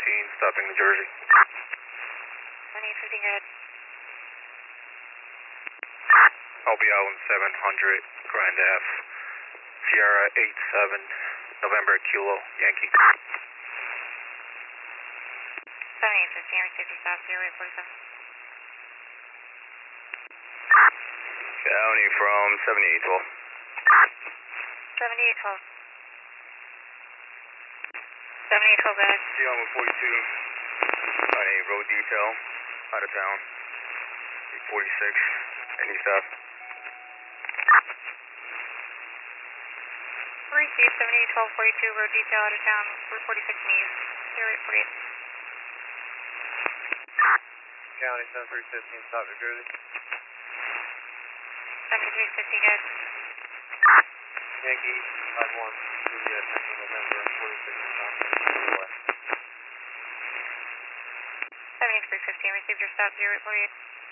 stopping New Jersey. 7815, go ahead. I'll be out on 700 Grand Ave, Sierra 87, November Kilo, Yankee. 7815, received your stop, 0847. County from 7812. 7812. 7812, go ahead. G1 42, on a road detail, out of town, 46, any stop? Received 781242, road detail out of town, 46 News, 0848. County 7315, stop New Jersey. 7315, go ahead. Yankee 51, Juliet, Central November, 46, West. 7315, received your stop, 0848.